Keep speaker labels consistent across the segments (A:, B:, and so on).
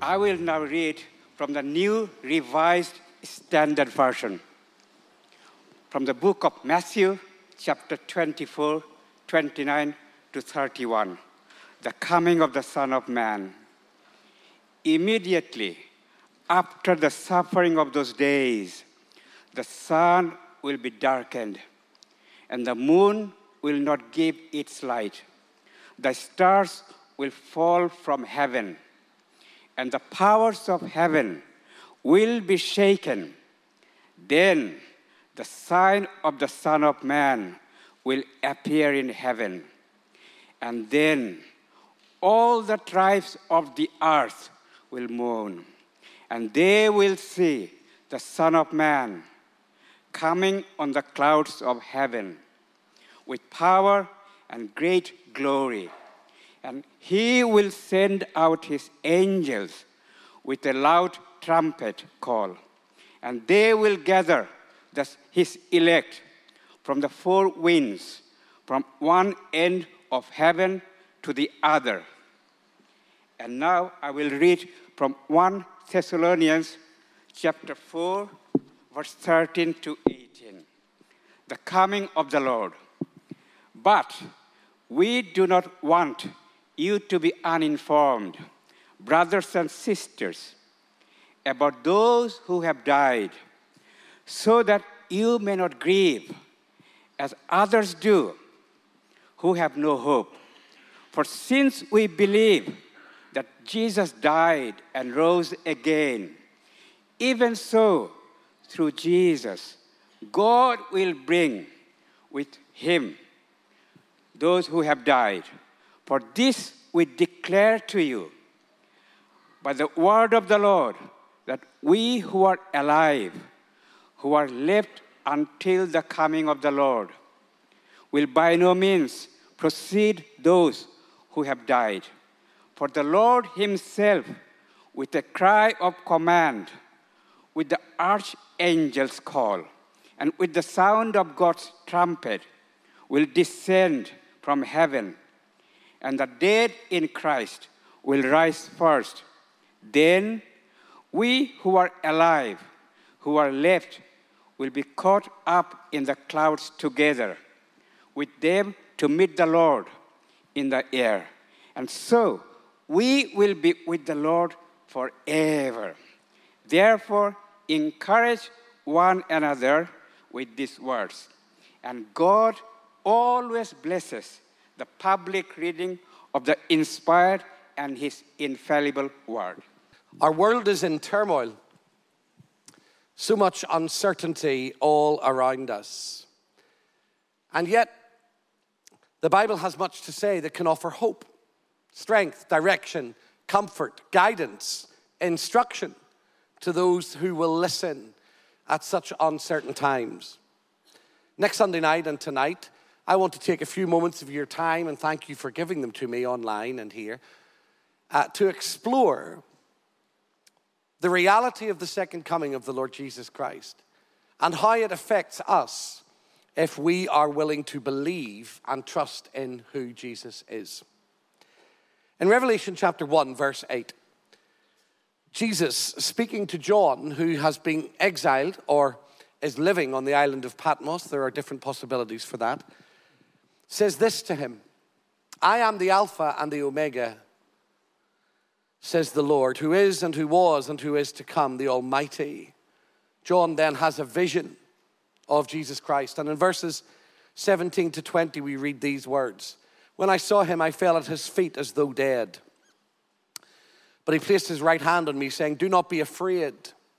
A: I will now read from the New Revised Standard Version, from the book of Matthew, chapter 24, 29 to 31, the coming of the Son of Man. Immediately after the suffering of those days, the sun will be darkened, and the moon will not give its light. The stars will fall from heaven, and the powers of heaven will be shaken. Then the sign of the Son of Man will appear in heaven. And then all the tribes of the earth will mourn, and they will see the Son of Man coming on the clouds of heaven with power and great glory. And he will send out his angels with a loud trumpet call, and they will gather his elect from the four winds, from one end of heaven to the other. And now I will read from 1 Thessalonians chapter 4, verse 13 to 18. The coming of the Lord. But we do not want you to be uninformed, brothers and sisters, about those who have died, so that you may not grieve as others do, who have no hope. For since we believe that Jesus died and rose again, even so, through Jesus, God will bring with him those who have died. For this we declare to you by the word of the Lord, that we who are alive, who are left until the coming of the Lord, will by no means precede those who have died. For the Lord himself, with a cry of command, with the archangel's call, and with the sound of God's trumpet, will descend from heaven, and the dead in Christ will rise first. Then we who are alive, who are left, will be caught up in the clouds together with them to meet the Lord in the air. And so we will be with the Lord forever. Therefore, encourage one another with these words. And God always blesses the public reading of the inspired and his infallible word.
B: Our world is in turmoil. So much uncertainty all around us. And yet, the Bible has much to say that can offer hope, strength, direction, comfort, guidance, instruction to those who will listen at such uncertain times. Next Sunday night and tonight, I want to take a few moments of your time, and thank you for giving them to me online and here, to explore the reality of the second coming of the Lord Jesus Christ and how it affects us if we are willing to believe and trust in who Jesus is. In Revelation chapter 1, verse 8, Jesus, speaking to John, who has been exiled or is living on the island of Patmos, there are different possibilities for that, says this to him: I am the Alpha and the Omega, says the Lord, who is and who was and who is to come, the Almighty. John then has a vision of Jesus Christ. And in verses 17 to 20, we read these words: When I saw him, I fell at his feet as though dead. But he placed his right hand on me, saying, do not be afraid.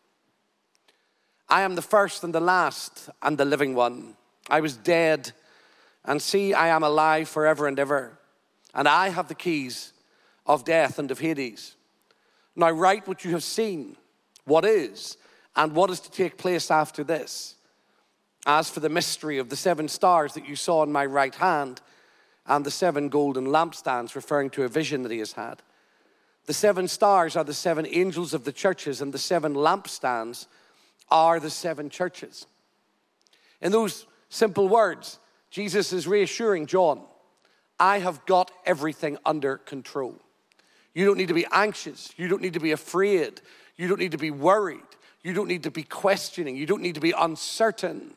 B: I am the first and the last and the living one. I was dead, and see, I am alive forever and ever. And I have the keys of death and of Hades. Now write what you have seen, what is, and what is to take place after this. As for the mystery of the 7 stars that you saw in my right hand, and the 7 golden lampstands, referring to a vision that he has had. The 7 stars are the 7 angels of the churches, and the 7 lampstands are the 7 churches. In those simple words, Jesus is reassuring John, I have got everything under control. You don't need to be anxious. You don't need to be afraid. You don't need to be worried. You don't need to be questioning. You don't need to be uncertain.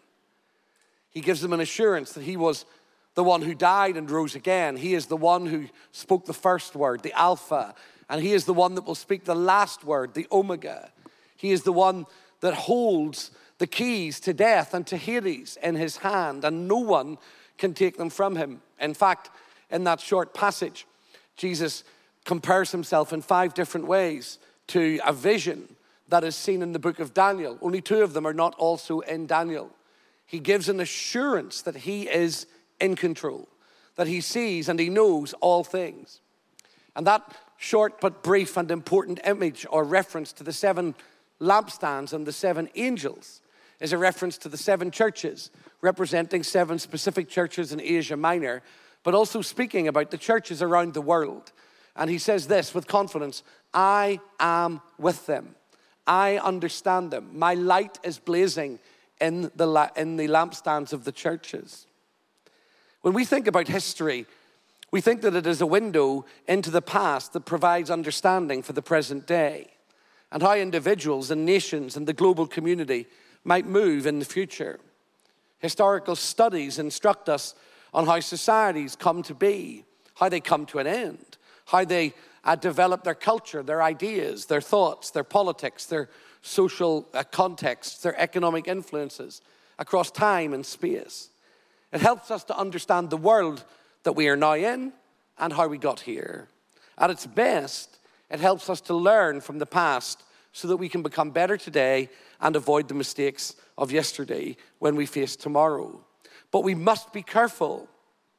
B: He gives them an assurance that he was the one who died and rose again. He is the one who spoke the first word, the Alpha, and he is the one that will speak the last word, the Omega. He is the one that holds the keys to death and to Hades in his hand, and no one can take them from him. In fact, in that short passage, Jesus compares himself in 5 different ways to a vision that is seen in the book of Daniel. Only 2 of them are not also in Daniel. He gives an assurance that he is in control, that he sees and he knows all things. And that short but brief and important image or reference to the 7 lampstands and the 7 angels is a reference to the 7 churches, representing 7 specific churches in Asia Minor, but also speaking about the churches around the world. And he says this with confidence: I am with them. I understand them. My light is blazing in the lampstands of the churches. When we think about history, we think that it is a window into the past that provides understanding for the present day and how individuals and nations and the global community might move in the future. Historical studies instruct us on how societies come to be, how they come to an end, how they develop their culture, their ideas, their thoughts, their politics, their social contexts, their economic influences across time and space. It helps us to understand the world that we are now in and how we got here. At its best, it helps us to learn from the past so that we can become better today and avoid the mistakes of yesterday when we face tomorrow. But we must be careful.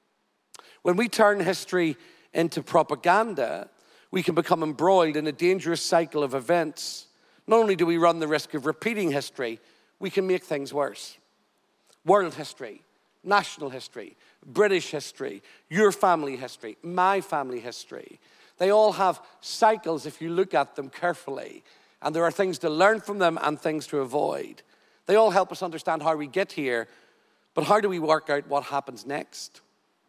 B: When we turn history into propaganda, we can become embroiled in a dangerous cycle of events. Not only do we run the risk of repeating history, we can make things worse. World history, national history, British history, your family history, my family history. They all have cycles if you look at them carefully. And there are things to learn from them and things to avoid. They all help us understand how we get here, but how do we work out what happens next?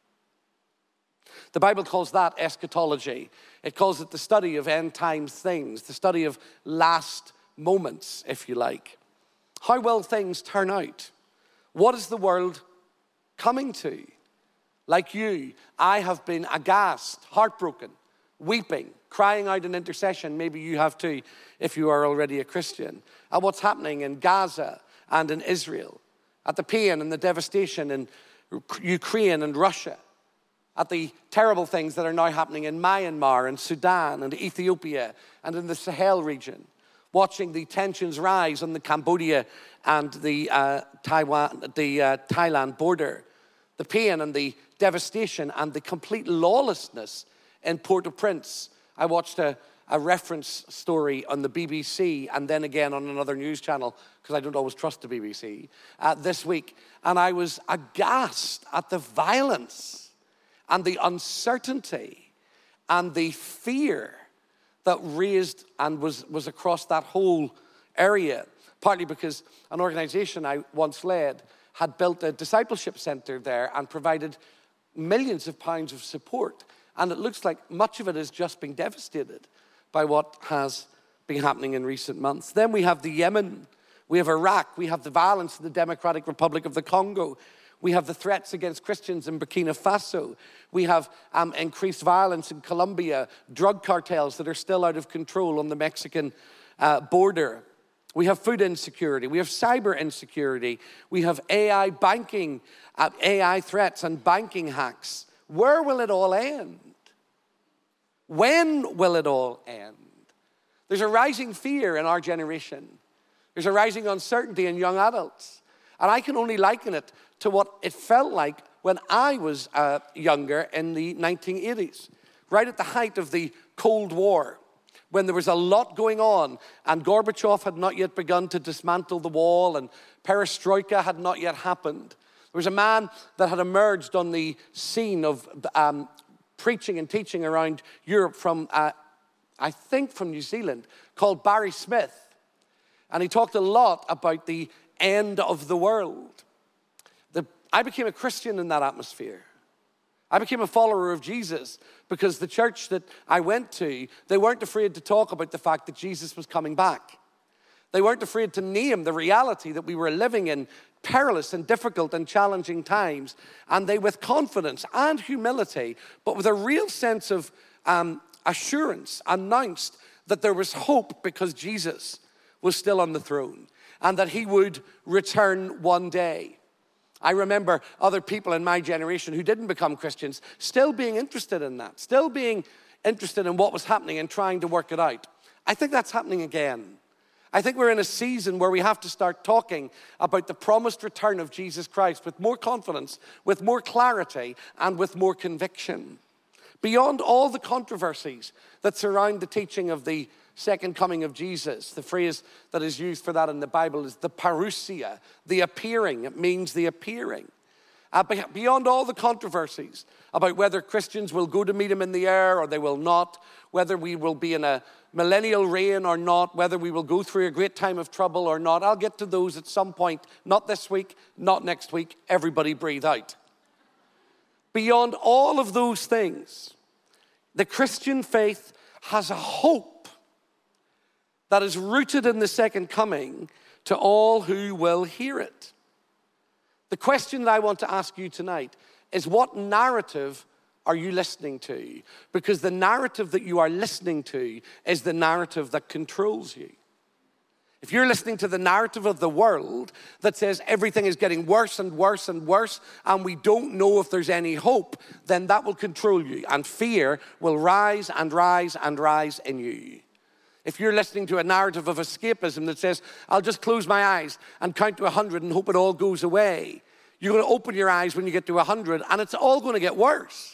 B: The Bible calls that eschatology. It calls it the study of end times things, the study of last moments, if you like. How will things turn out? What is the world coming to? Like you, I have been aghast, heartbroken, weeping, crying out in intercession. Maybe you have too, if you are already a Christian, at what's happening in Gaza and in Israel, at the pain and the devastation in Ukraine and Russia, at the terrible things that are now happening in Myanmar and Sudan and Ethiopia and in the Sahel region, watching the tensions rise on the Cambodia and the Thailand border, the pain and the devastation and the complete lawlessness in Port-au-Prince. I watched a reference story on the BBC and then again on another news channel, because I don't always trust the BBC, this week. And I was aghast at the violence and the uncertainty and the fear that raised and was across that whole area, partly because an organization I once led had built a discipleship center there and provided millions of pounds of support. And it looks like much of it is just being devastated by what has been happening in recent months. Then we have the Yemen, we have Iraq, we have the violence in the Democratic Republic of the Congo, we have the threats against Christians in Burkina Faso, we have increased violence in Colombia, drug cartels that are still out of control on the Mexican border. We have food insecurity, we have cyber insecurity, we have AI banking, AI threats and banking hacks. Where will it all end? When will it all end? There's a rising fear in our generation. There's a rising uncertainty in young adults. And I can only liken it to what it felt like when I was younger in the 1980s, right at the height of the Cold War, when there was a lot going on and Gorbachev had not yet begun to dismantle the wall and perestroika had not yet happened. There was a man that had emerged on the scene of preaching and teaching around Europe from, I think from New Zealand, called Barry Smith. And he talked a lot about the end of the world. I became a Christian in that atmosphere. I became a follower of Jesus because the church that I went to, they weren't afraid to talk about the fact that Jesus was coming back. They weren't afraid to name the reality that we were living in perilous and difficult and challenging times. And they, with confidence and humility, but with a real sense of assurance, announced that there was hope because Jesus was still on the throne and that he would return one day. I remember other people in my generation who didn't become Christians still being interested in that, still being interested in what was happening and trying to work it out. I think that's happening again. I think we're in a season where we have to start talking about the promised return of Jesus Christ with more confidence, with more clarity, and with more conviction. Beyond all the controversies that surround the teaching of the second coming of Jesus, the phrase that is used for that in the Bible is the parousia, the appearing. It means the appearing. Beyond all the controversies about whether Christians will go to meet him in the air or they will not, whether we will be in a millennial reign or not, whether we will go through a great time of trouble or not. I'll get to those at some point, not this week, not next week. Everybody breathe out. Beyond all of those things, the Christian faith has a hope that is rooted in the second coming to all who will hear it. The question that I want to ask you tonight is, what narrative are you listening to? Because the narrative that you are listening to is the narrative that controls you. If you're listening to the narrative of the world that says everything is getting worse and worse and worse and we don't know if there's any hope, then that will control you and fear will rise and rise and rise in you. If you're listening to a narrative of escapism that says, I'll just close my eyes and count to 100 and hope it all goes away, you're going to open your eyes when you get to 100 and it's all going to get worse.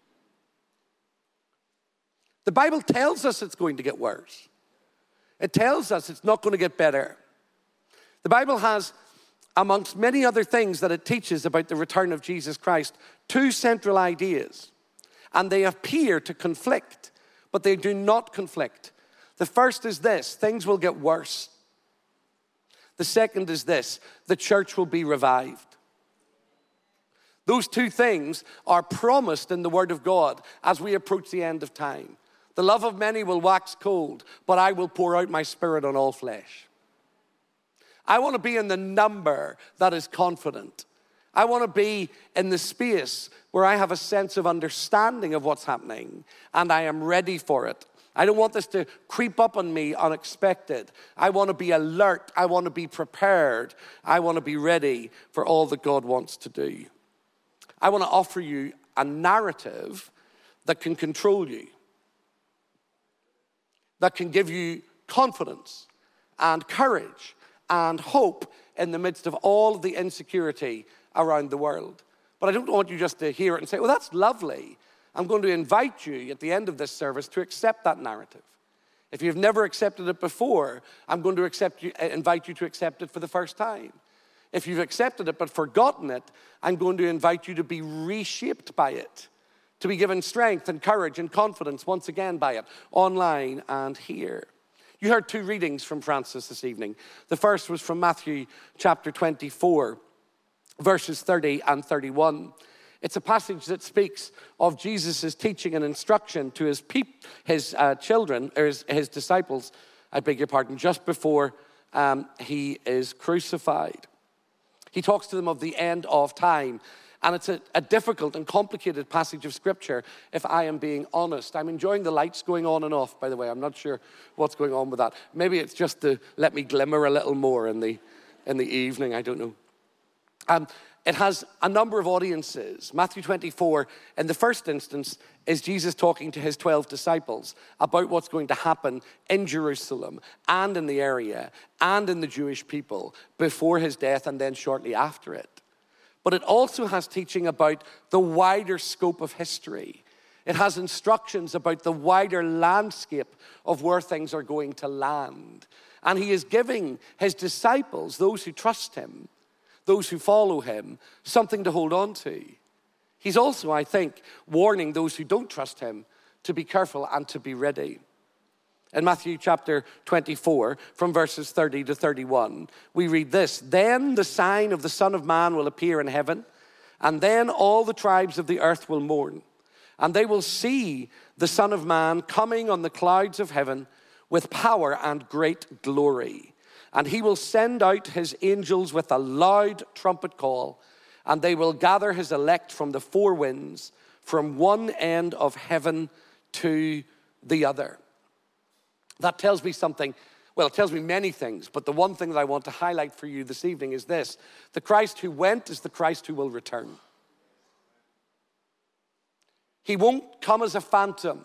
B: The Bible tells us it's going to get worse. It tells us it's not going to get better. The Bible has, amongst many other things that it teaches about the return of Jesus Christ, two central ideas. And they appear to conflict, but they do not conflict. The first is this: things will get worse. The second is this: the church will be revived. Those two things are promised in the Word of God as we approach the end of time. The love of many will wax cold, but I will pour out my Spirit on all flesh. I want to be in the number that is confident. I want to be in the space where I have a sense of understanding of what's happening and I am ready for it. I don't want this to creep up on me unexpected. I want to be alert. I want to be prepared. I want to be ready for all that God wants to do. I want to offer you a narrative that can control you, that can give you confidence and courage and hope in the midst of all of the insecurity around the world. But I don't want you just to hear it and say, well, that's lovely. I'm going to invite you at the end of this service to accept that narrative. If you've never accepted it before, I'm going to invite you to accept it for the first time. If you've accepted it but forgotten it, I'm going to invite you to be reshaped by it, to be given strength and courage and confidence once again by it, online and here. You heard two readings from Francis this evening. The first was from Matthew chapter 24, verses 30 and 31. It's a passage that speaks of Jesus' teaching and instruction to his children, or his disciples, I beg your pardon, just before he is crucified. He talks to them of the end of time. And it's a difficult and complicated passage of Scripture, if I am being honest. I'm enjoying the lights going on and off, by the way. I'm not sure what's going on with that. Maybe it's just to let me glimmer a little more in the evening. I don't know. It has a number of audiences. Matthew 24, in the first instance, is Jesus talking to his 12 disciples about what's going to happen in Jerusalem and in the area and in the Jewish people before his death and then shortly after it. But it also has teaching about the wider scope of history. It has instructions about the wider landscape of where things are going to land. And he is giving his disciples, those who trust him, those who follow him, something to hold on to. He's also, I think, warning those who don't trust him to be careful and to be ready. In Matthew chapter 24, from verses 30 to 31, we read this: Then the sign of the Son of Man will appear in heaven, And then all the tribes of the earth will mourn, and they will see the Son of Man coming on the clouds of heaven with power and great glory. And he will send out his angels with a loud trumpet call, and they will gather his elect from the four winds, from one end of heaven to the other. That tells me something. Well, it tells me many things, but the one thing that I want to highlight for you this evening is this. The Christ who went is the Christ who will return. He won't come as a phantom.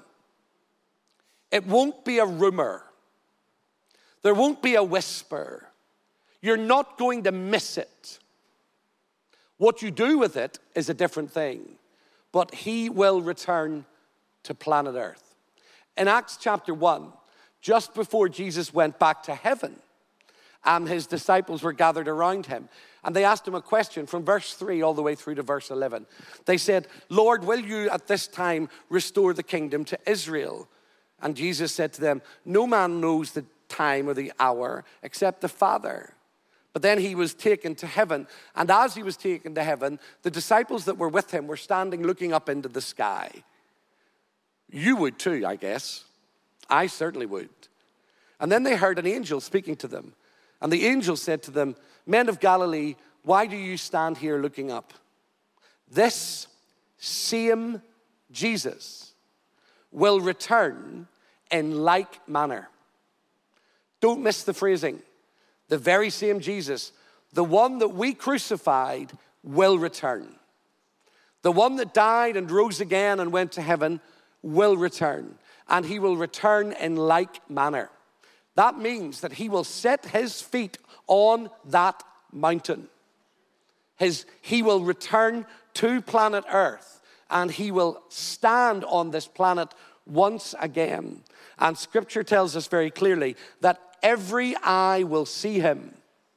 B: It won't be a rumor. There won't be a whisper. You're not going to miss it. What you do with it is a different thing. But he will return to planet Earth. In Acts chapter 1, just before Jesus went back to heaven, his disciples were gathered around him. And they asked him a question from verse 3 all the way through to verse 11. They said, Lord, will you at this time restore the kingdom to Israel? And Jesus said to them, no man knows the time or the hour except the Father. But then he was taken to heaven. And as he was taken to heaven, the disciples that were with him were standing looking up into the sky. You would too, I guess. I certainly would. And then they heard an angel speaking to them. And the angel said to them, men of Galilee, why do you stand here looking up? This same Jesus will return in like manner. Don't miss the phrasing. The very same Jesus, the one that we crucified, will return. The one that died and rose again and went to heaven will return. And he will return in like manner. That means that he will set his feet on that mountain. He will return to planet Earth, and he will stand on this planet once again. And Scripture tells us very clearly that every eye will see him.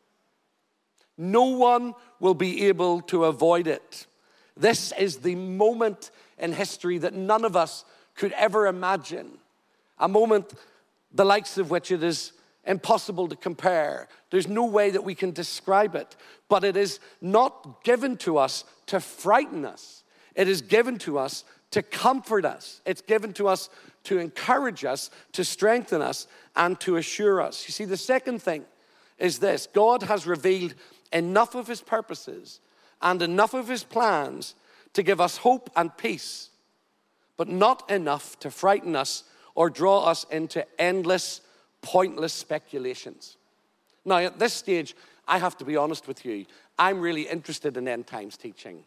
B: No one will be able to avoid it. This is the moment in history that none of us could ever imagine. A moment the likes of which it is impossible to compare. There's no way that we can describe it. But it is not given to us to frighten us. It is given to us to comfort us. It's given to us to encourage us, to strengthen us, and to assure us. You see, the second thing is this. God has revealed enough of his purposes and enough of his plans to give us hope and peace, but not enough to frighten us or draw us into endless, pointless speculations. Now, at this stage, I have to be honest with you. I'm really interested in end times teaching.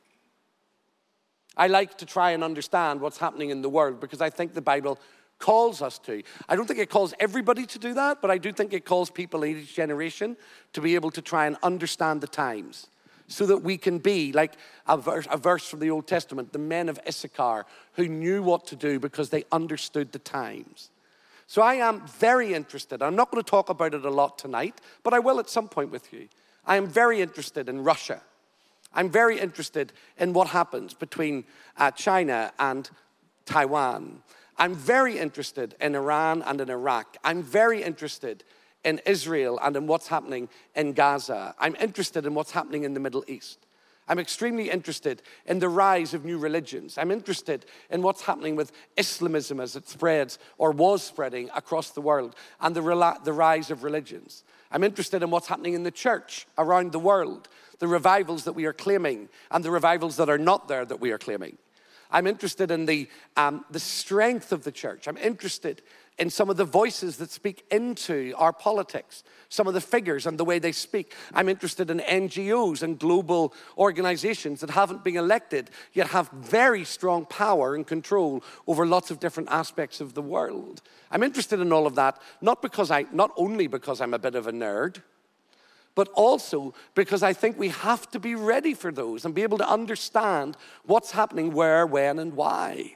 B: I like to try and understand what's happening in the world because I think the Bible calls us to. I don't think it calls everybody to do that, but I do think it calls people in each generation to be able to try and understand the times so that we can be like a verse from the Old Testament, the men of Issachar who knew what to do because they understood the times. So I am very interested. I'm not going to talk about it a lot tonight, but I will at some point with you. I am very interested in Russia. I'm very interested in what happens between China and Taiwan. I'm very interested in Iran and in Iraq. I'm very interested in Israel and in what's happening in Gaza. I'm interested in what's happening in the Middle East. I'm extremely interested in the rise of new religions. I'm interested in what's happening with Islamism as it spreads or was spreading across the world and the rise of religions. I'm interested in what's happening in the church around the world, the revivals that we are claiming and the revivals that are not there that we are claiming. I'm interested in the strength of the church. I'm interested in some of the voices that speak into our politics, some of the figures and the way they speak. I'm interested in NGOs and global organizations that haven't been elected, yet have very strong power and control over lots of different aspects of the world. I'm interested in all of that, not only because I'm a bit of a nerd, but also because I think we have to be ready for those and be able to understand what's happening where, when, and why.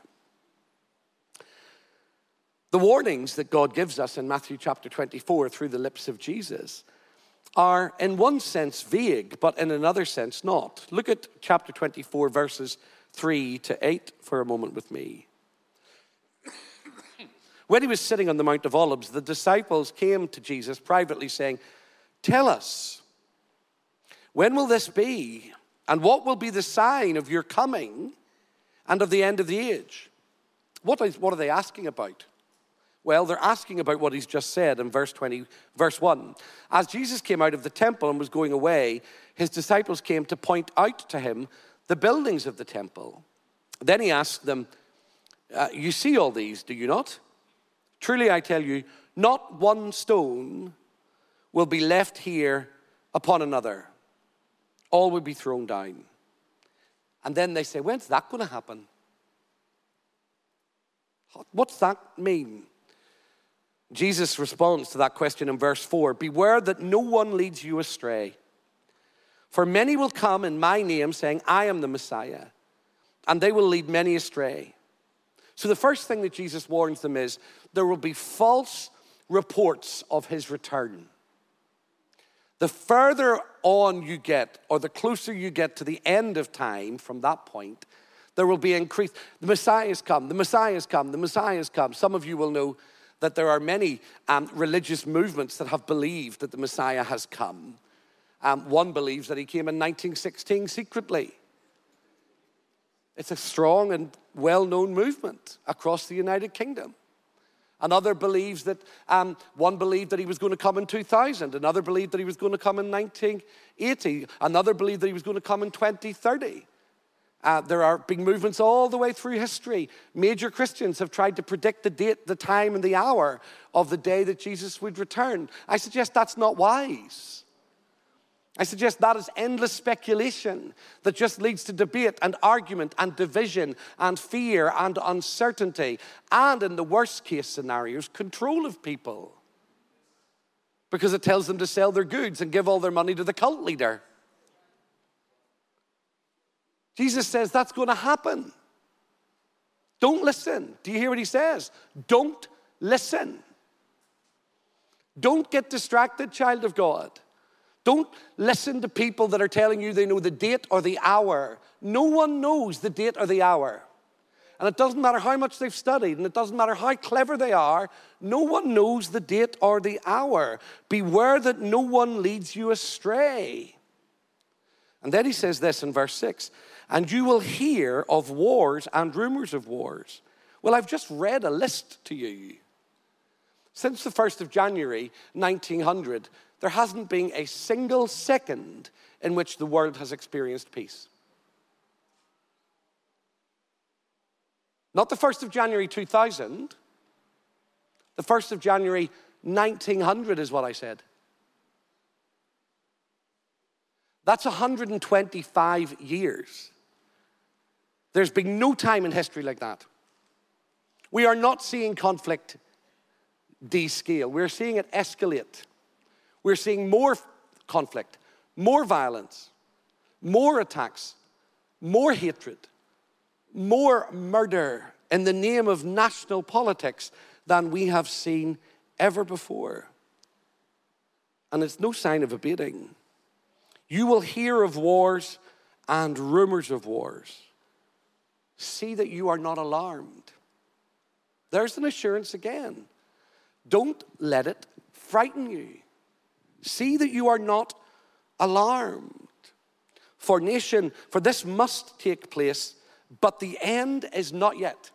B: The warnings that God gives us in Matthew chapter 24 through the lips of Jesus are in one sense vague, but in another sense not. Look at chapter 24, verses 3 to 8 for a moment with me. When he was sitting on the Mount of Olives, the disciples came to Jesus privately saying, "Tell us, when will this be? And what will be the sign of your coming and of the end of the age? What are they asking about? Well, they're asking about what he's just said in verse 1. As Jesus came out of the temple and was going away, his disciples came to point out to him the buildings of the temple. Then he asked them, you see all these, do you not? Truly I tell you, not one stone will be left here upon another. All will be thrown down. And then they say, when's that going to happen? What's that mean? Jesus responds to that question in verse 4. Beware that no one leads you astray. For many will come in my name saying, I am the Messiah. And they will lead many astray. So the first thing that Jesus warns them is there will be false reports of his return. The further on you get, or the closer you get to the end of time from that point, there will be increased. The Messiah has come, the Messiah has come, the Messiah has come. Some of you will know that there are many religious movements that have believed that the Messiah has come. One believes that he came in 1916 secretly. It's a strong and well-known movement across the United Kingdom. Another believes that, one believed that he was going to come in 2000. Another believed that he was going to come in 1980. Another believed that he was going to come in 2030. There are big movements all the way through history. Major Christians have tried to predict the date, the time, and the hour of the day that Jesus would return. I suggest that's not wise. I suggest that is endless speculation that just leads to debate and argument and division and fear and uncertainty and, in the worst case scenarios, control of people. Because it tells them to sell their goods and give all their money to the cult leader. Jesus says that's going to happen. Don't listen. Do you hear what he says? Don't listen. Don't get distracted, child of God. Don't listen to people that are telling you they know the date or the hour. No one knows the date or the hour. And it doesn't matter how much they've studied, and it doesn't matter how clever they are, no one knows the date or the hour. Beware that no one leads you astray. And then he says this in verse 6, and you will hear of wars and rumors of wars. Well, I've just read a list to you. Since the 1st of January, 1900, there hasn't been a single second in which the world has experienced peace. Not the 1st of January 2000. The 1st of January 1900 is what I said. That's 125 years. There's been no time in history like that. We are not seeing conflict descale. We're seeing it escalate. We're seeing more conflict, more violence, more attacks, more hatred, more murder in the name of national politics than we have seen ever before. And it's no sign of abating. You will hear of wars and rumors of wars. See that you are not alarmed. There's an assurance again. Don't let it frighten you. See that you are not alarmed. For this must take place, but the end is not yet.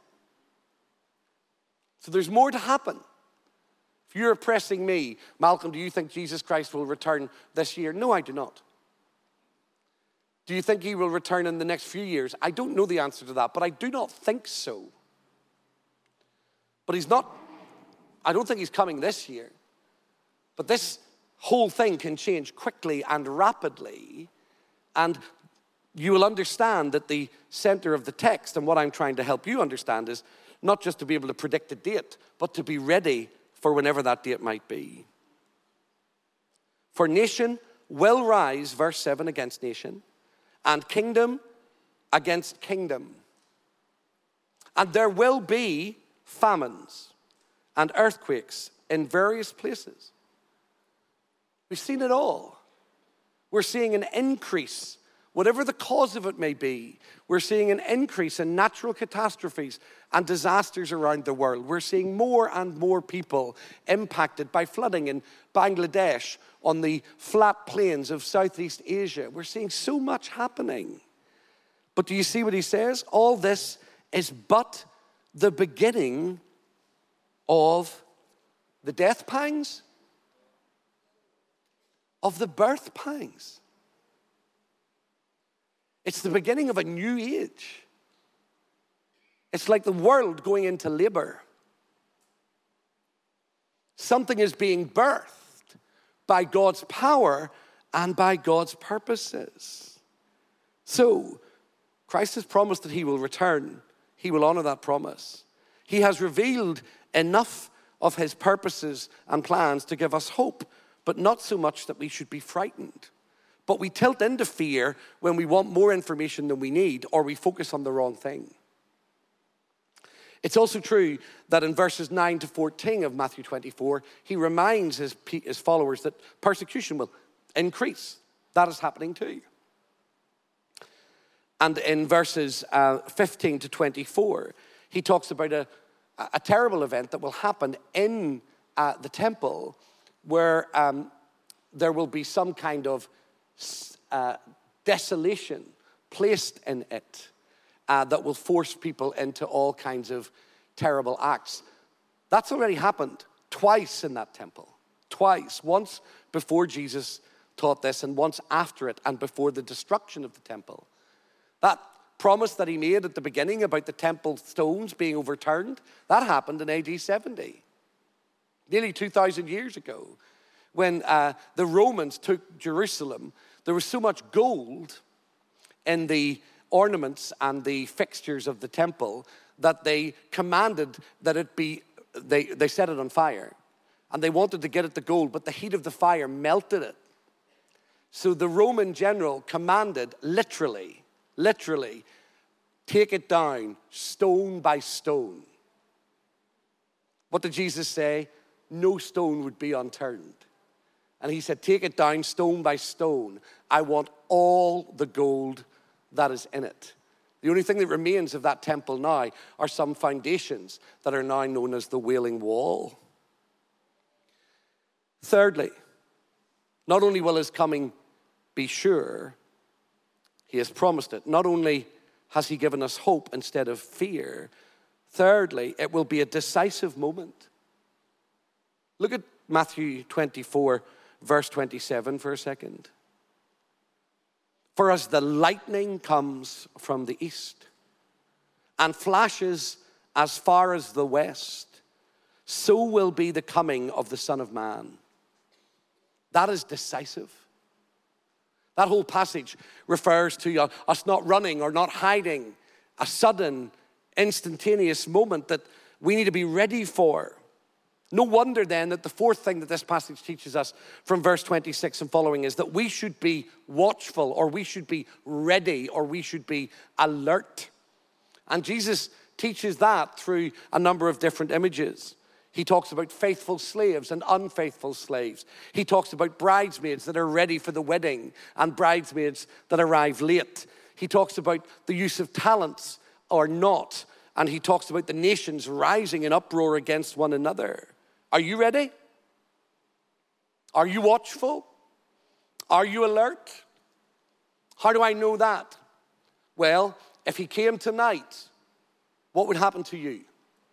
B: So there's more to happen. If you're pressing me, Malcolm, do you think Jesus Christ will return this year? No, I do not. Do you think he will return in the next few years? I don't know the answer to that, but I do not think so. But I don't think he's coming this year. But this whole thing can change quickly and rapidly, and you will understand that the center of the text and what I'm trying to help you understand is not just to be able to predict a date, but to be ready for whenever that date might be. For nation will rise, verse 7, against nation, and kingdom against kingdom. And there will be famines and earthquakes in various places. We've seen it all. We're seeing an increase. whatever the cause of it may be, we're seeing an increase in natural catastrophes and disasters around the world. We're seeing more and more people impacted by flooding in Bangladesh, on the flat plains of Southeast Asia. We're seeing so much happening. But do you see what he says? All this is but the beginning of the death pangs, of the birth pangs. It's the beginning of a new age. It's like the world going into labor. Something is being birthed by God's power and by God's purposes. So, Christ has promised that he will return. He will honor that promise. He has revealed enough of his purposes and plans to give us hope, but not so much that we should be frightened. But we tilt into fear when we want more information than we need, or we focus on the wrong thing. It's also true that in verses 9 to 14 of Matthew 24, he reminds his followers that persecution will increase. That is happening too. And in verses 15 to 24, he talks about a terrible event that will happen in the temple, where there will be some kind of desolation placed in it that will force people into all kinds of terrible acts. That's already happened twice in that temple. Twice. Once before Jesus taught this, and once after it, and before the destruction of the temple. That promise that he made at the beginning about the temple stones being overturned, that happened in AD 70. Nearly 2,000 years ago. When the Romans took Jerusalem, there was so much gold in the ornaments and the fixtures of the temple that they commanded that it be, they set it on fire. And they wanted to get at the gold, but the heat of the fire melted it. So the Roman general commanded, literally, take it down stone by stone. What did Jesus say? No stone would be unturned. And he said, take it down stone by stone. I want all the gold that is in it. The only thing that remains of that temple now are some foundations that are now known as the Wailing Wall. Thirdly, not only will his coming be sure, he has promised it. Not only has he given us hope instead of fear, thirdly, it will be a decisive moment. Look at Matthew 24, verse 27 for a second. For as the lightning comes from the east and flashes as far as the west, so will be the coming of the Son of Man. That is decisive. That whole passage refers to us not running or not hiding, a sudden, instantaneous moment that we need to be ready for. No wonder then that the fourth thing that this passage teaches us from verse 26 and following is that we should be watchful, or we should be ready, or we should be alert. And Jesus teaches that through a number of different images. He talks about faithful slaves and unfaithful slaves. He talks about bridesmaids that are ready for the wedding and bridesmaids that arrive late. He talks about the use of talents or not. And he talks about the nations rising in uproar against one another. Are you ready? Are you watchful? Are you alert? How do I know that? Well, if he came tonight, what would happen to you?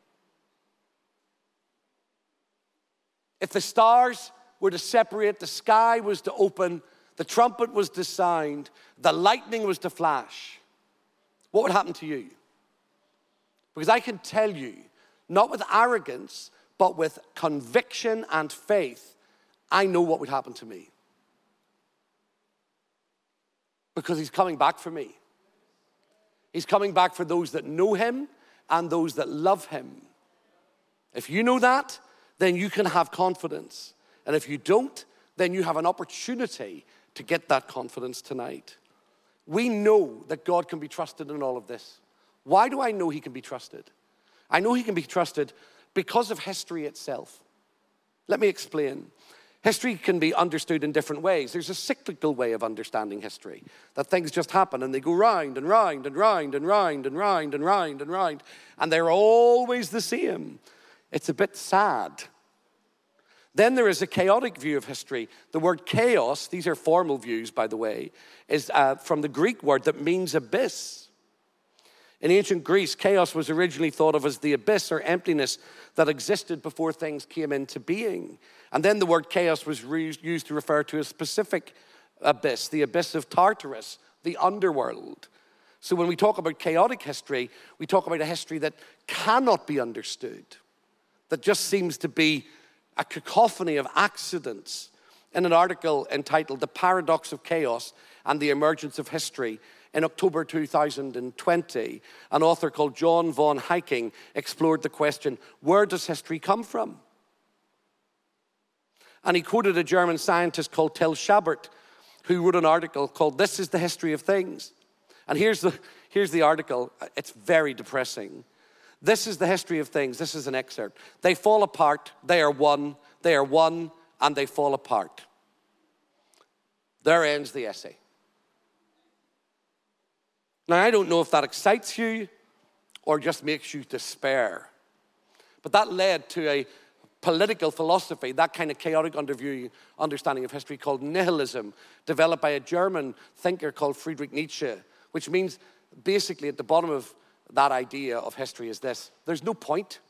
B: If the stars were to separate, the sky was to open, the trumpet was to sound, the lightning was to flash, what would happen to you? Because I can tell you, not with arrogance, but with conviction and faith, I know what would happen to me. Because he's coming back for me. He's coming back for those that know him and those that love him. If you know that, then you can have confidence. And if you don't, then you have an opportunity to get that confidence tonight. We know that God can be trusted in all of this. Why do I know he can be trusted? I know he can be trusted because of history itself. Let me explain. History can be understood in different ways. There's a cyclical way of understanding history, that things just happen and they go round and round and round and round and round and round and round, and they're always the same. It's a bit sad. Then there is a chaotic view of history. The word chaos, these are formal views, by the way, is from the Greek word that means abyss. In ancient Greece, chaos was originally thought of as the abyss or emptiness that existed before things came into being. And then the word chaos was used to refer to a specific abyss, the abyss of Tartarus, the underworld. So when we talk about chaotic history, we talk about a history that cannot be understood, that just seems to be a cacophony of accidents. In an article entitled The Paradox of Chaos and the Emergence of History, in October 2020, an author called John von Hiking explored the question, where does history come from? And he quoted a German scientist called Till Schabert, who wrote an article called This is the History of Things. And here's the article. It's very depressing. This is the history of things. This is an excerpt. They fall apart, they are one, and they fall apart. There ends the essay. Now, I don't know if that excites you or just makes you despair. But that led to a political philosophy, that kind of chaotic understanding of history called nihilism, developed by a German thinker called Friedrich Nietzsche, which means basically at the bottom of that idea of history is this: there's no point.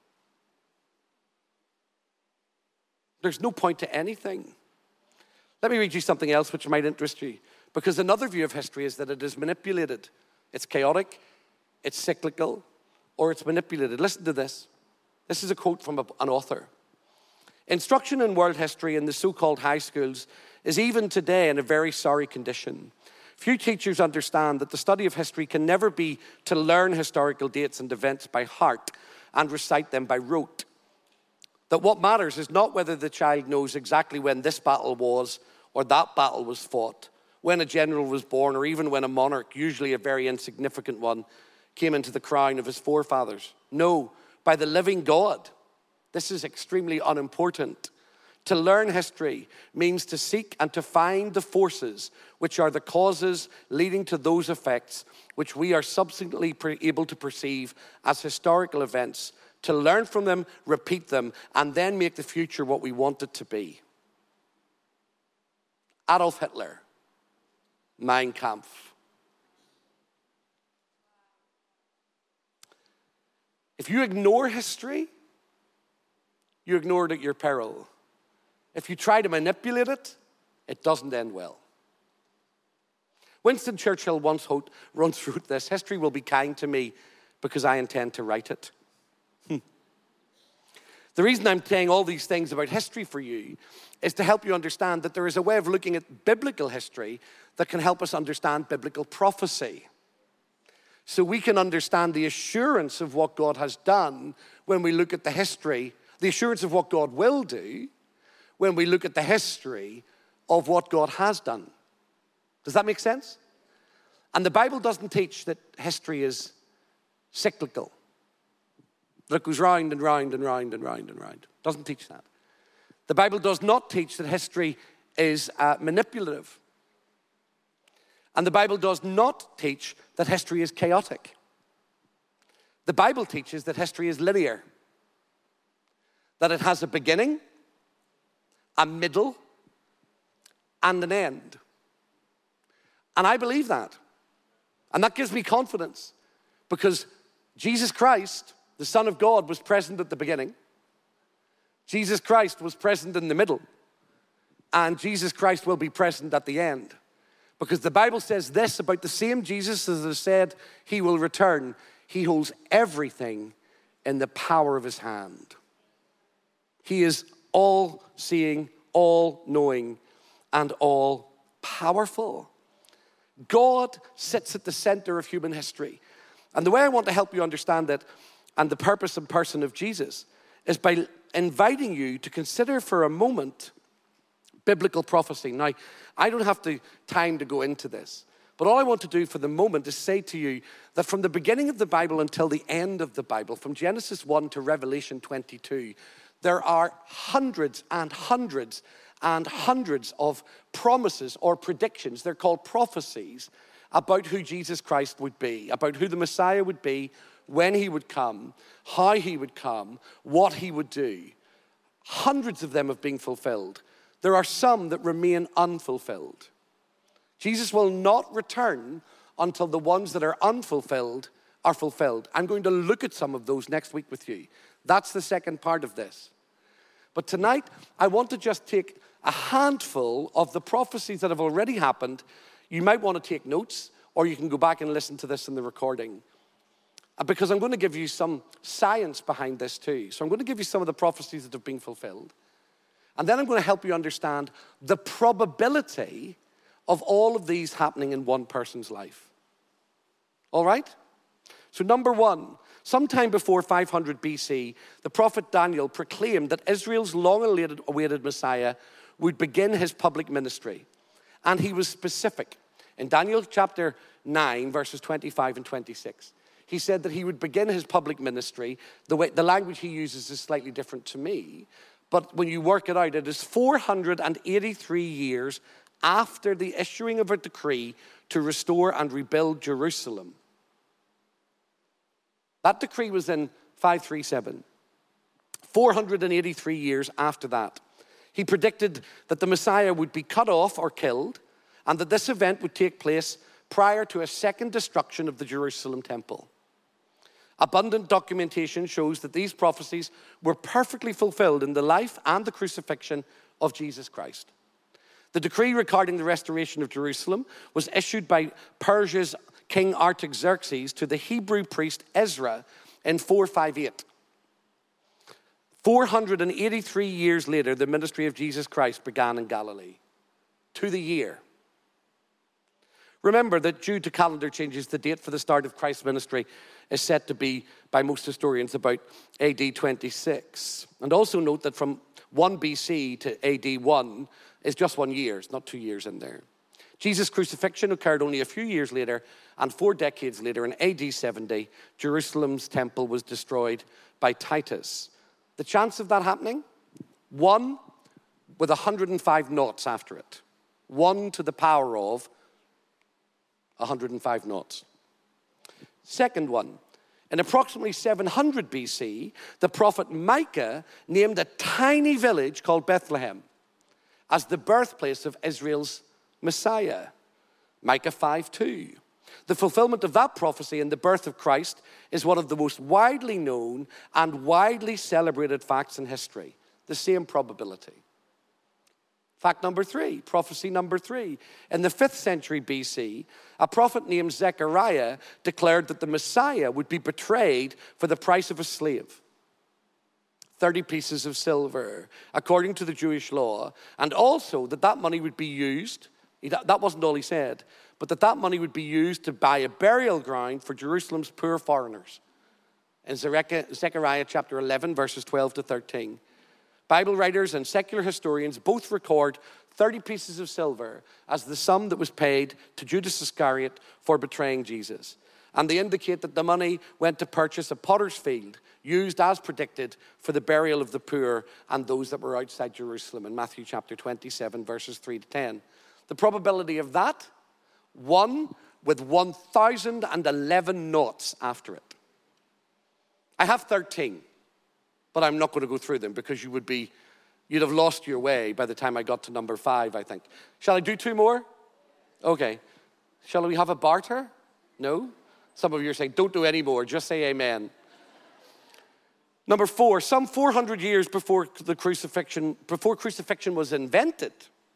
B: There's no point to anything. Let me read you something else which might interest you. Because another view of history is that it is manipulated. It's chaotic, it's cyclical, or it's manipulated. Listen to this. This is a quote from an author. Instruction in world history in the so-called high schools is even today in a very sorry condition. Few teachers understand that the study of history can never be to learn historical dates and events by heart and recite them by rote. That what matters is not whether the child knows exactly when this battle was or that battle was fought, when a general was born, or even when a monarch, usually a very insignificant one, came into the crown of his forefathers. No, by the living God. This is extremely unimportant. To learn history means to seek and to find the forces which are the causes leading to those effects which we are subsequently able to perceive as historical events, to learn from them, repeat them, and then make the future what we want it to be. Adolf Hitler, Mein Kampf. If you ignore history, you ignore it at your peril. If you try to manipulate it, it doesn't end well. Winston Churchill once wrote this: history will be kind to me because I intend to write it. The reason I'm saying all these things about history for you is to help you understand that there is a way of looking at biblical history that can help us understand biblical prophecy. So we can understand the assurance of what God has done when we look at the history, the assurance of what God will do when we look at the history of what God has done. Does that make sense? And the Bible doesn't teach that history is cyclical, that it goes round and round and round and round and round. It doesn't teach that. The Bible does not teach that history is manipulative. And the Bible does not teach that history is chaotic. The Bible teaches that history is linear, that it has a beginning, a middle, and an end. And I believe that. And that gives me confidence because Jesus Christ, the Son of God, was present at the beginning. Jesus Christ was present in the middle. And Jesus Christ will be present at the end. Because the Bible says this about the same Jesus as has said he will return. He holds everything in the power of his hand. He is all-seeing, all-knowing, and all-powerful. God sits at the center of human history. And the way I want to help you understand it and the purpose and person of Jesus is by inviting you to consider for a moment biblical prophecy. Now, I don't have the time to go into this, but all I want to do for the moment is say to you that from the beginning of the Bible until the end of the Bible, from Genesis 1 to Revelation 22, there are hundreds and hundreds and hundreds of promises or predictions. They're called prophecies about who Jesus Christ would be, about who the Messiah would be, when he would come, how he would come, what he would do. Hundreds of them have been fulfilled. There are some that remain unfulfilled. Jesus will not return until the ones that are unfulfilled are fulfilled. I'm going to look at some of those next week with you. That's the second part of this. But tonight, I want to just take a handful of the prophecies that have already happened. You might want to take notes, or you can go back and listen to this in the recording. Because I'm going to give you some science behind this too. So I'm going to give you some of the prophecies that have been fulfilled. And then I'm going to help you understand the probability of all of these happening in one person's life. All right? So number one, sometime before 500 BC, the prophet Daniel proclaimed that Israel's long-awaited Messiah would begin his public ministry. And he was specific. In Daniel chapter 9, verses 25 and 26, he said that he would begin his public ministry. The language he uses is slightly different to me, but when you work it out, it is 483 years after the issuing of a decree to restore and rebuild Jerusalem. That decree was in 537. 483 years after that. He predicted that the Messiah would be cut off or killed, and that this event would take place prior to a second destruction of the Jerusalem temple. Abundant documentation shows that these prophecies were perfectly fulfilled in the life and the crucifixion of Jesus Christ. The decree regarding the restoration of Jerusalem was issued by Persia's King Artaxerxes to the Hebrew priest Ezra in 458. 483 years later, the ministry of Jesus Christ began in Galilee. To the year. Remember that due to calendar changes, the date for the start of Christ's ministry is set to be, by most historians, about AD 26. And also note that from 1 BC to AD 1 is just 1 year. It's not 2 years in there. Jesus' crucifixion occurred only a few years later, and 4 decades later, in AD 70, Jerusalem's temple was destroyed by Titus. The chance of that happening? 1 with 105 noughts after it. 1 to the power of 105 noughts. Second one, in approximately 700 BC, the prophet Micah named a tiny village called Bethlehem as the birthplace of Israel's Messiah. Micah 5:2. The fulfillment of that prophecy and the birth of Christ is one of the most widely known and widely celebrated facts in history. The same probability. Fact number 3, prophecy number 3. In the 5th century BC, a prophet named Zechariah declared that the Messiah would be betrayed for the price of a slave. 30 pieces of silver, according to the Jewish law, and also that money would be used, that wasn't all he said, but that money would be used to buy a burial ground for Jerusalem's poor foreigners. In Zechariah chapter 11, verses 12 to 13. Bible writers and secular historians both record 30 pieces of silver as the sum that was paid to Judas Iscariot for betraying Jesus. And they indicate that the money went to purchase a potter's field used as predicted for the burial of the poor and those that were outside Jerusalem in Matthew chapter 27, verses 3 to 10. The probability of that, 1 with 1,011 noughts after it. I have 13. But I'm not going to go through them because you'd have lost your way by the time I got to number 5, I think. Shall I do 2 more? Okay. Shall we have a barter? No? Some of you are saying, don't do any more, just say amen. Number 4, some 400 years before crucifixion was invented,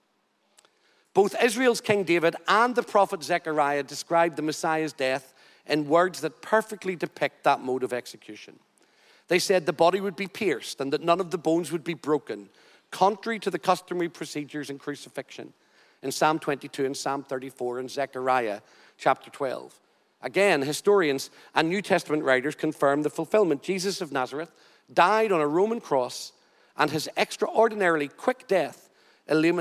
B: both Israel's King David and the prophet Zechariah described the Messiah's death in words that perfectly depict that mode of execution. They said the body would be pierced and that none of the bones would be broken, contrary to the customary procedures in crucifixion in Psalm 22 and Psalm 34 and Zechariah chapter 12. Again, historians and New Testament writers confirm the fulfillment. Jesus of Nazareth died on a Roman cross, and his extraordinarily quick death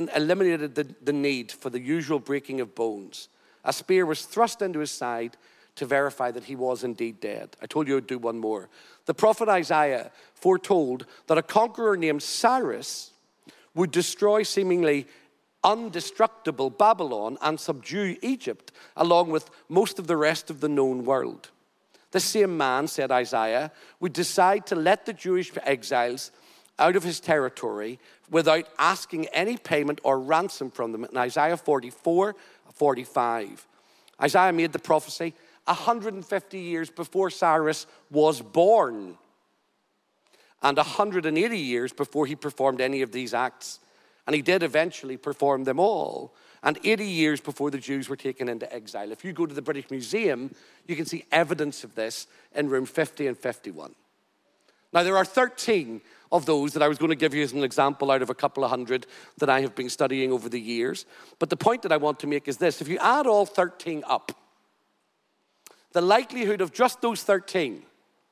B: eliminated the need for the usual breaking of bones. A spear was thrust into his side to verify that he was indeed dead. I told you I'd do one more. The prophet Isaiah foretold that a conqueror named Cyrus would destroy seemingly indestructible Babylon and subdue Egypt, along with most of the rest of the known world. The same man, said Isaiah, would decide to let the Jewish exiles out of his territory without asking any payment or ransom from them in Isaiah 44:45. Isaiah made the prophecy 150 years before Cyrus was born and 180 years before he performed any of these acts. And he did eventually perform them all, and 80 years before the Jews were taken into exile. If you go to the British Museum, you can see evidence of this in room 50 and 51. Now, there are 13 of those that I was going to give you as an example out of a couple of hundred that I have been studying over the years. But the point that I want to make is this. If you add all 13 up, the likelihood of just those 13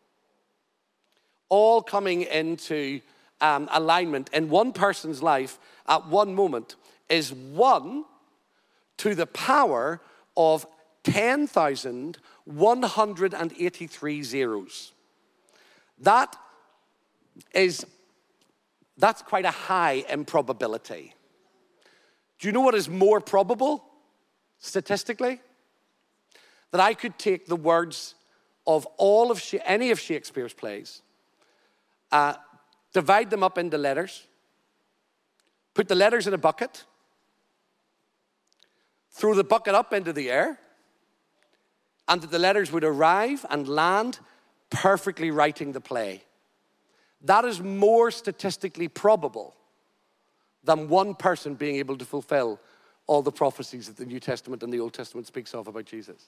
B: all coming into alignment in one person's life at one moment is 1 to the power of 10,183 zeros. That's quite a high improbability. Do you know what is more probable, statistically? That I could take the words of any of Shakespeare's plays, divide them up into letters, put the letters in a bucket, throw the bucket up into the air, and that the letters would arrive and land perfectly writing the play. That is more statistically probable than one person being able to fulfill all the prophecies that the New Testament and the Old Testament speaks of about Jesus.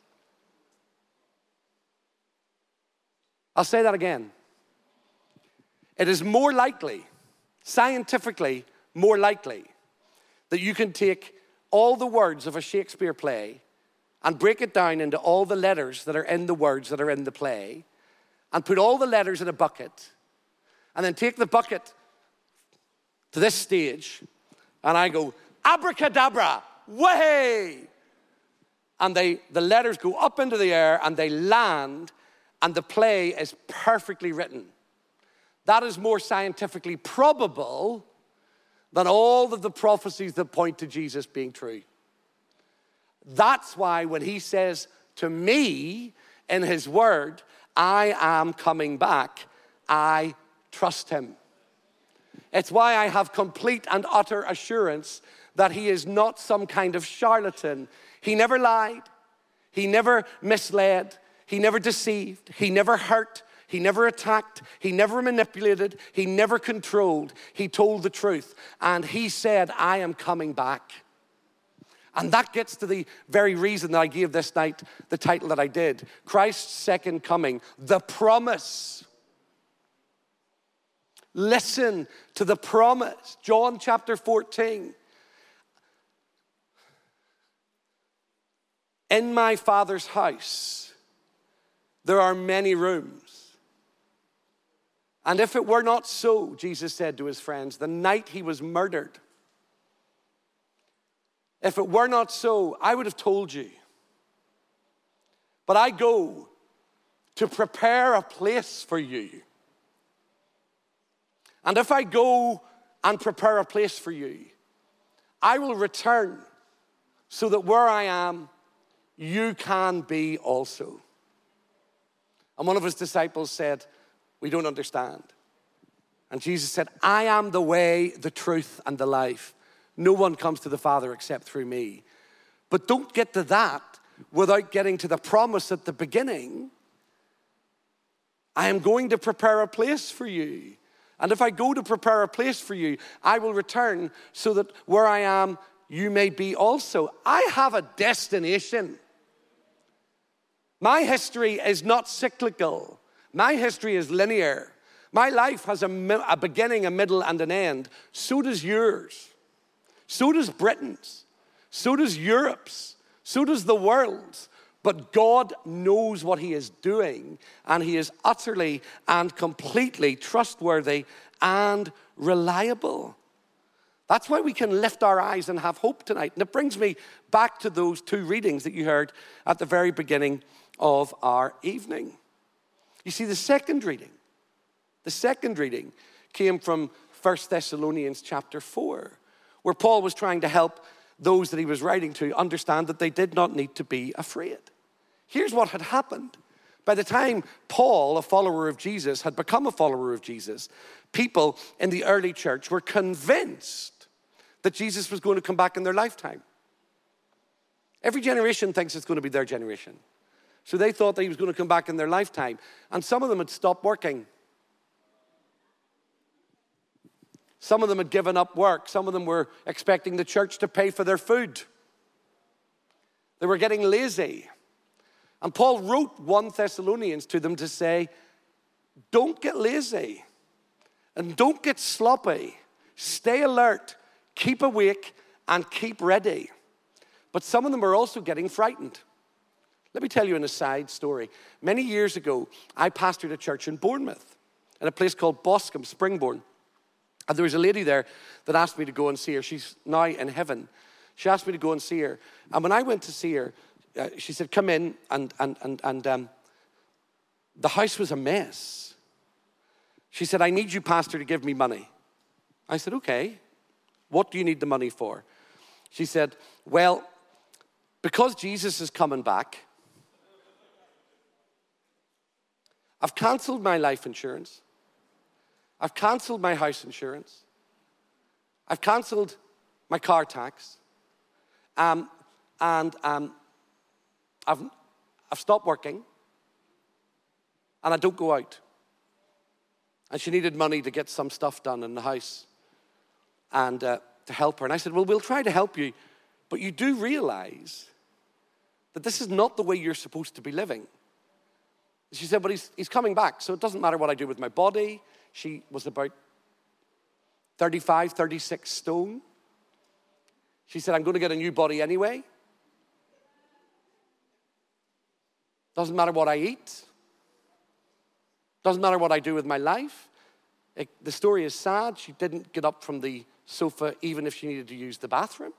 B: I'll say that again. It is more likely, scientifically more likely, that you can take all the words of a Shakespeare play and break it down into all the letters that are in the words that are in the play and put all the letters in a bucket and then take the bucket to this stage and I go, abracadabra, way! And the letters go up into the air and they land and the play is perfectly written. That is more scientifically probable than all of the prophecies that point to Jesus being true. That's why when he says to me in his word, I am coming back, I trust him. It's why I have complete and utter assurance that he is not some kind of charlatan. He never lied. He never misled. He never deceived. He never hurt. He never attacked. He never manipulated. He never controlled. He told the truth. And he said, I am coming back. And that gets to the very reason that I gave this night the title that I did. Christ's second coming, the promise. Listen to the promise. John chapter 14. In my Father's house, there are many rooms. And if it were not so, Jesus said to his friends, the night he was murdered, if it were not so, I would have told you. But I go to prepare a place for you. And if I go and prepare a place for you, I will return so that where I am, you can be also. And one of his disciples said, we don't understand. And Jesus said, I am the way, the truth, and the life. No one comes to the Father except through me. But don't get to that without getting to the promise at the beginning. I am going to prepare a place for you. And if I go to prepare a place for you, I will return so that where I am, you may be also. I have a destination. My history is not cyclical. My history is linear. My life has a beginning, a middle, and an end. So does yours. So does Britain's. So does Europe's. So does the world's. But God knows what he is doing, and he is utterly and completely trustworthy and reliable. That's why we can lift our eyes and have hope tonight. And it brings me back to those two readings that you heard at the very beginning of our evening. You see, the second reading came from 1 Thessalonians chapter 4, where Paul was trying to help those that he was writing to understand that they did not need to be afraid. Here's what had happened. By the time Paul, a follower of Jesus, had become a follower of Jesus, people in the early church were convinced that Jesus was going to come back in their lifetime. Every generation thinks it's going to be their generation. So they thought that he was going to come back in their lifetime. And some of them had stopped working. Some of them had given up work. Some of them were expecting the church to pay for their food. They were getting lazy. And Paul wrote 1 Thessalonians to them to say, don't get lazy and don't get sloppy. Stay alert, keep awake, and keep ready. But some of them are also getting frightened. Let me tell you an aside story. Many years ago, I pastored a church in Bournemouth, in a place called Boscombe, Springbourne. And there was a lady there that asked me to go and see her. She's now in heaven. She asked me to go and see her. And when I went to see her, she said, come in, and the house was a mess. She said, I need you, pastor, to give me money. I said, okay. What do you need the money for? She said, well, because Jesus is coming back, I've canceled my life insurance. I've canceled my house insurance. I've canceled my car tax. And I've stopped working. And I don't go out. And she needed money to get some stuff done in the house and to help her. And I said, well, we'll try to help you. But you do realize that this is not the way you're supposed to be living. She said, but he's coming back, so it doesn't matter what I do with my body. She was about 35, 36 stone. She said, I'm going to get a new body anyway. Doesn't matter what I eat. Doesn't matter what I do with my life. The story is sad. She didn't get up from the sofa even if she needed to use the bathroom.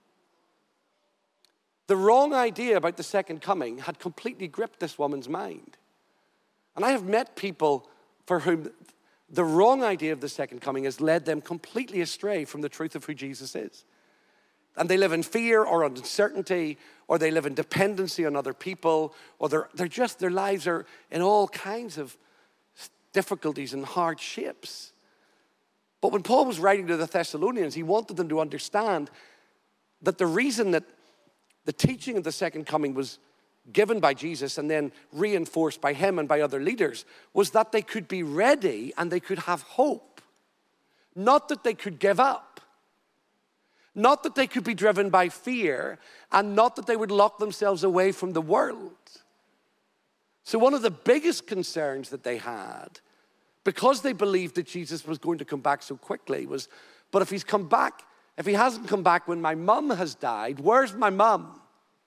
B: The wrong idea about the second coming had completely gripped this woman's mind. And I have met people for whom the wrong idea of the second coming has led them completely astray from the truth of who Jesus is. And they live in fear or uncertainty, or they live in dependency on other people, or their lives are in all kinds of difficulties and hardships. But when Paul was writing to the Thessalonians, he wanted them to understand that the reason that the teaching of the second coming was given by Jesus and then reinforced by him and by other leaders was that they could be ready and they could have hope. Not that they could give up. Not that they could be driven by fear, and not that they would lock themselves away from the world. So one of the biggest concerns that they had, because they believed that Jesus was going to come back so quickly, was, but if he's come back, if he hasn't come back when my mum has died, where's my mum?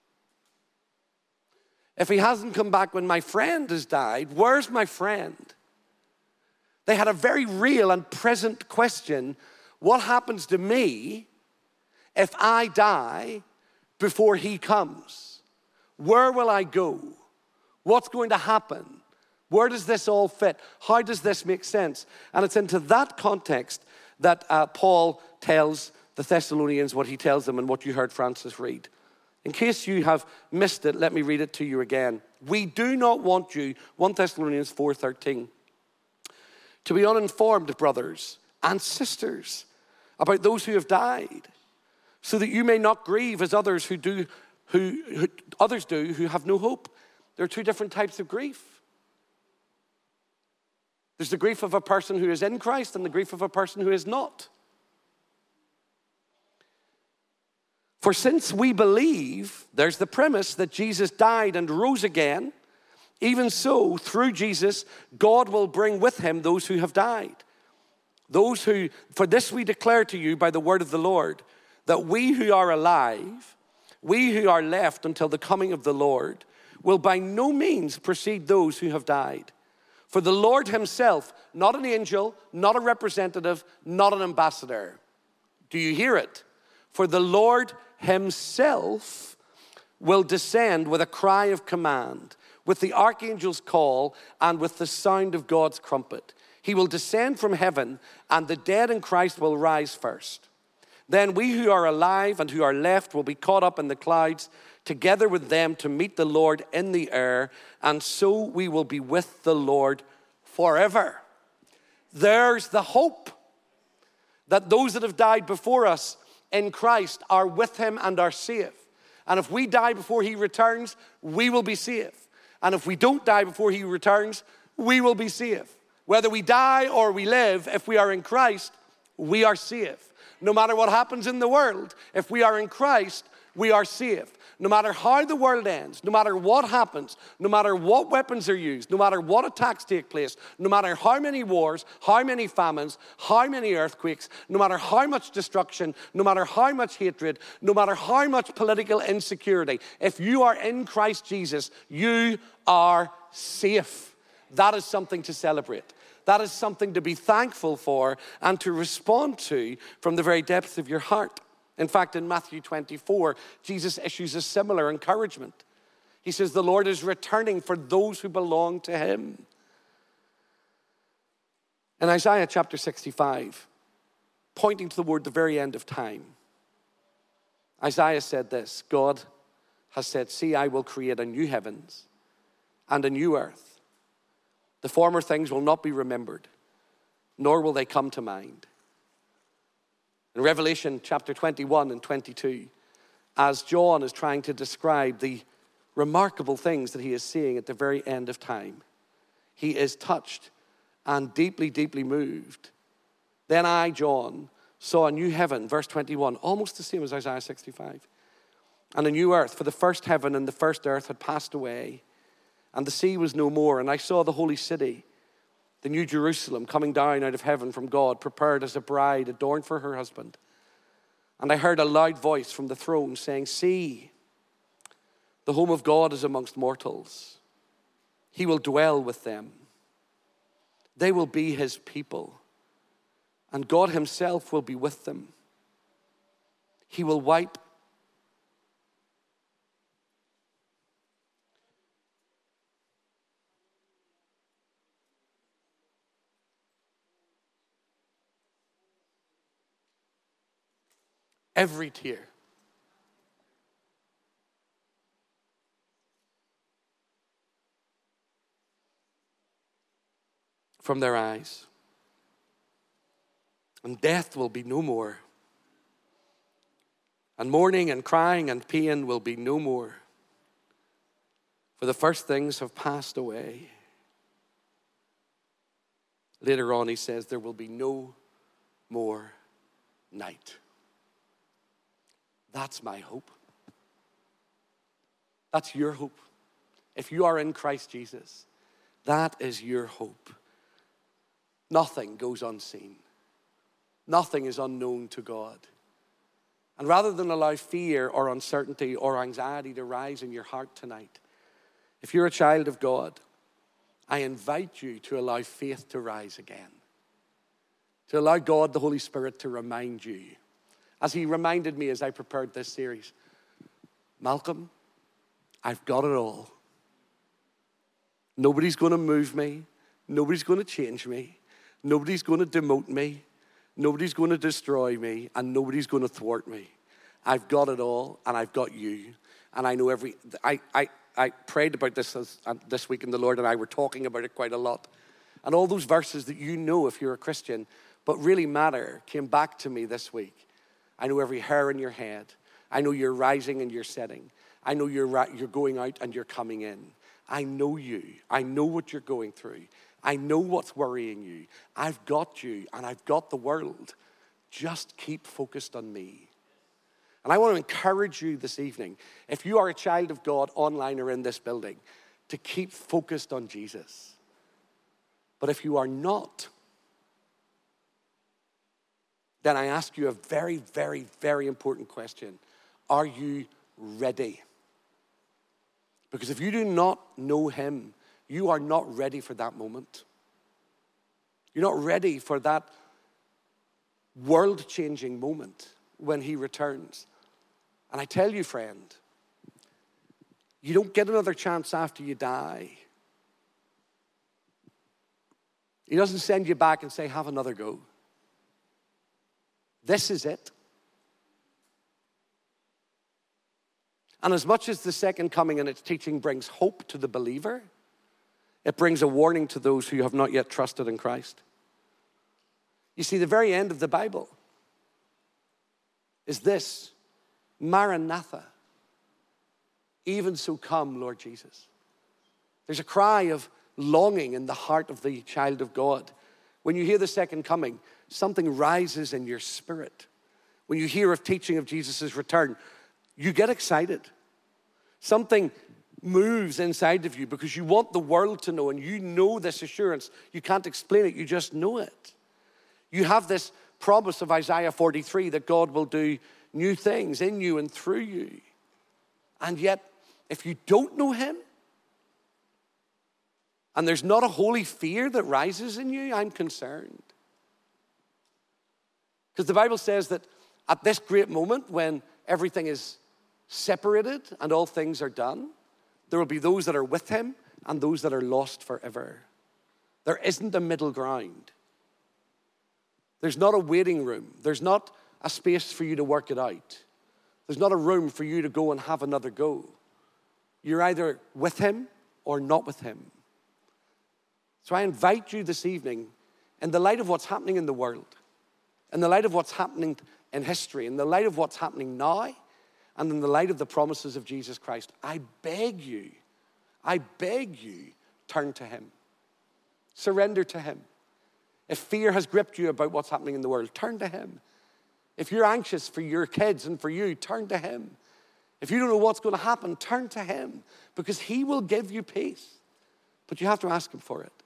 B: If he hasn't come back when my friend has died, where's my friend? They had a very real and present question. What happens to me if I die before he comes? Where will I go? What's going to happen? Where does this all fit? How does this make sense? And it's into that context that Paul tells the Thessalonians what he tells them and what you heard Francis read. In case you have missed it, let me read it to you again. We do not want you, 1 Thessalonians 4:13, to be uninformed, brothers and sisters, about those who have died, so that you may not grieve as others who have no hope. There are two different types of grief. There's the grief of a person who is in Christ and the grief of a person who is not. For since we believe, there's the premise that Jesus died and rose again, even so, through Jesus, God will bring with him those who have died. For this we declare to you by the word of the Lord, that we who are alive, we who are left until the coming of the Lord, will by no means precede those who have died. For the Lord himself, not an angel, not a representative, not an ambassador. Do you hear it? For the Lord himself will descend with a cry of command, with the archangel's call, and with the sound of God's trumpet. He will descend from heaven, and the dead in Christ will rise first. Then we who are alive and who are left will be caught up in the clouds together with them to meet the Lord in the air, and so we will be with the Lord forever. There's the hope that those that have died before us in Christ are with him and are safe. And if we die before he returns, we will be safe. And if we don't die before he returns, we will be safe. Whether we die or we live, if we are in Christ, we are safe. No matter what happens in the world, if we are in Christ, we are safe. No matter how the world ends, no matter what happens, no matter what weapons are used, no matter what attacks take place, no matter how many wars, how many famines, how many earthquakes, no matter how much destruction, no matter how much hatred, no matter how much political insecurity, if you are in Christ Jesus, you are safe. That is something to celebrate. That is something to be thankful for and to respond to from the very depths of your heart. In fact, in Matthew 24, Jesus issues a similar encouragement. He says, the Lord is returning for those who belong to him. In Isaiah chapter 65, pointing toward the very end of time, Isaiah said this, God has said, see, I will create a new heavens and a new earth. The former things will not be remembered, nor will they come to mind. In Revelation chapter 21 and 22, as John is trying to describe the remarkable things that he is seeing at the very end of time, he is touched and deeply, deeply moved. Then I, John, saw a new heaven, verse 21, almost the same as Isaiah 65, and a new earth, for the first heaven and the first earth had passed away, and the sea was no more. And I saw the holy city, the new Jerusalem, coming down out of heaven from God, prepared as a bride adorned for her husband. And I heard a loud voice from the throne saying, see, the home of God is amongst mortals. He will dwell with them. They will be his people, and God himself will be with them. He will wipe every tear from their eyes. And death will be no more. And mourning and crying and pain will be no more. For the first things have passed away. Later on he says there will be no more night. That's my hope. That's your hope. If you are in Christ Jesus, that is your hope. Nothing goes unseen. Nothing is unknown to God. And rather than allow fear or uncertainty or anxiety to rise in your heart tonight, if you're a child of God, I invite you to allow faith to rise again. To allow God, the Holy Spirit, to remind you. As he reminded me as I prepared this series, Malcolm, I've got it all. Nobody's going to move me. Nobody's going to change me. Nobody's going to demote me. Nobody's going to destroy me. And nobody's going to thwart me. I've got it all, and I've got you. And I know I prayed about this this week, and the Lord and I were talking about it quite a lot. And all those verses that you know if you're a Christian, but really matter, came back to me this week. I know every hair in your head. I know you're rising and you're setting. I know you're going out and you're coming in. I know you. I know what you're going through. I know what's worrying you. I've got you, and I've got the world. Just keep focused on me. And I want to encourage you this evening, if you are a child of God online or in this building, to keep focused on Jesus. But if you are not, then I ask you a very, very, very important question. Are you ready? Because if you do not know him, you are not ready for that moment. You're not ready for that world-changing moment when he returns. And I tell you, friend, You don't get another chance after you die. He doesn't send you back and say, have another go. This is it. And as much as the second coming and its teaching brings hope to the believer, it brings a warning to those who have not yet trusted in Christ. You see, the very end of the Bible is this: Maranatha, even so come, Lord Jesus. There's a cry of longing in the heart of the child of God. When you hear the second coming, something rises in your spirit. When you hear of teaching of Jesus' return, you get excited. Something moves inside of you because you want the world to know, and you know this assurance. You can't explain it, you just know it. You have this promise of Isaiah 43 that God will do new things in you and through you. And yet, if you don't know him, and there's not a holy fear that rises in you, I'm concerned. Because the Bible says that at this great moment when everything is separated and all things are done, there will be those that are with him and those that are lost forever. There isn't a middle ground. There's not a waiting room. There's not a space for you to work it out. There's not a room for you to go and have another go. You're either with him or not with him. So I invite you this evening, in the light of what's happening in the world, in the light of what's happening in history, in the light of what's happening now, and in the light of the promises of Jesus Christ, I beg you, turn to him. Surrender to him. If fear has gripped you about what's happening in the world, turn to him. If you're anxious for your kids and for you, turn to him. If you don't know what's going to happen, turn to him, because he will give you peace. But you have to ask him for it.